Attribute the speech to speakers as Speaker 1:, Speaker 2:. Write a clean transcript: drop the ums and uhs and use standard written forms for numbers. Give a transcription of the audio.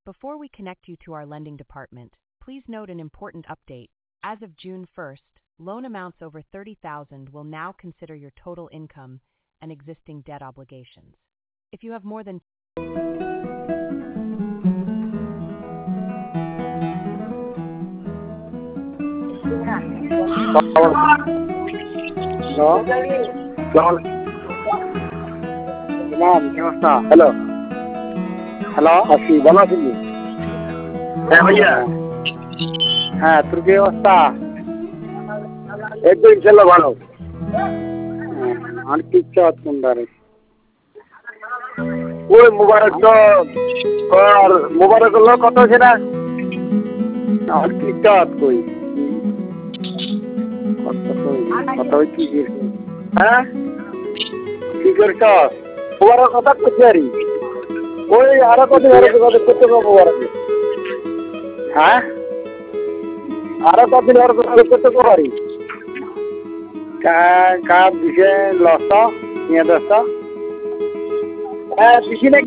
Speaker 1: Before we connect you to our lending department, please note an important update. As of June 1st, loan amounts over $30,000 will now consider your total income and existing debt obligations. If you have more than
Speaker 2: hello hello अच्छी बना सी भैया हाँ তোর কি অবস্থা একদম চলো ভালো আর কি চাট সুন্দর ওই মুবারক তো আর মুবারক লোক কত আছে না আর কি চাট কই কত কি হ্যাঁ কি করছ মুবারক কথা কইছারি ওই আর কত কত মুবারক হ্যাঁ আর কত কত করি का विषय लॉस नियत असता